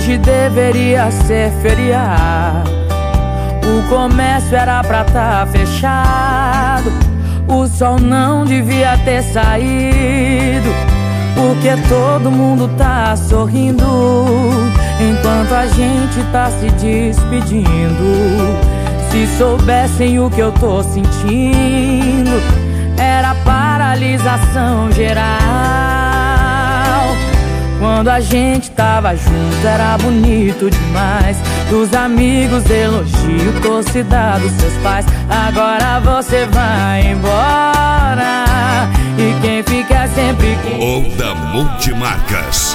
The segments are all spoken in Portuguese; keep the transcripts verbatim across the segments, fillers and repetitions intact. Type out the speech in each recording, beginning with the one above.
hoje deveria ser feriado. O comércio era pra tá fechado. O sol não devia ter saído, porque todo mundo tá sorrindo enquanto a gente tá se despedindo. Se soubessem o que eu tô sentindo, era paralisação geral. Quando a gente tava junto era bonito demais. Dos amigos elogio, torcida dos seus pais. Agora você vai embora e quem fica é sempre quem... Oda Multimarcas.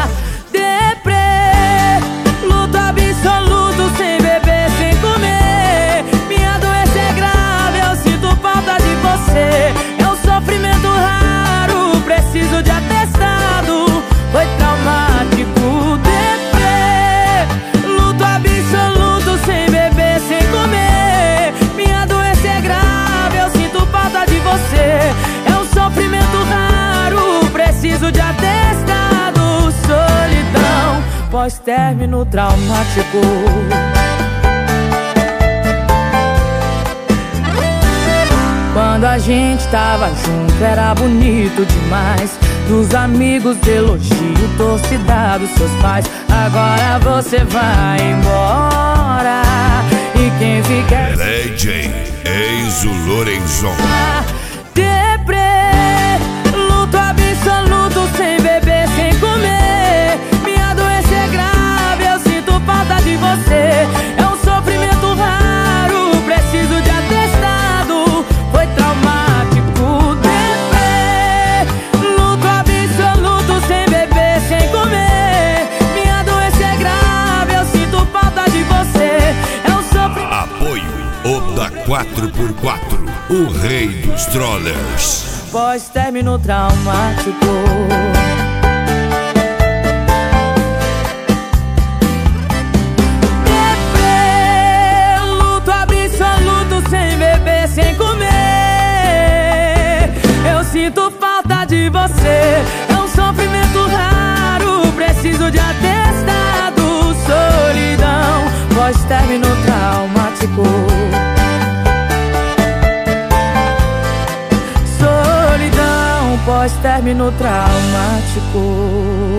Deprê, luto absoluto, sem beber, sem comer. Minha doença é grave, eu sinto falta de você. É um sofrimento raro, preciso de atestado. Foi traumático. Deprê, luto absoluto, sem beber, sem comer. Minha doença é grave, eu sinto falta de você. É um sofrimento raro, preciso de atestado. Solidão, pós-término traumático. Quando a gente tava junto era bonito demais. Dos amigos elogio, torcida dos seus pais. Agora você vai embora e quem fica é D J Enzo Lorenzon. Deprê, luto absoluto, sem beber, sem comer. Minha doença é grave, eu sinto falta de você. É um sofrimento raro, preciso de atestado. Foi traumático. Deprê, luto absoluto, sem beber, sem comer. Minha doença é grave, eu sinto falta de você. É um sofrimento... Apoio Oda quatro por quatro, o rei dos trollers. Pós-término traumático. Deprê, luto absoluto, sem beber, sem comer. Eu sinto falta de você. É um sofrimento raro, preciso de atestado. Solidão, pós-término traumático. Pós-término traumático.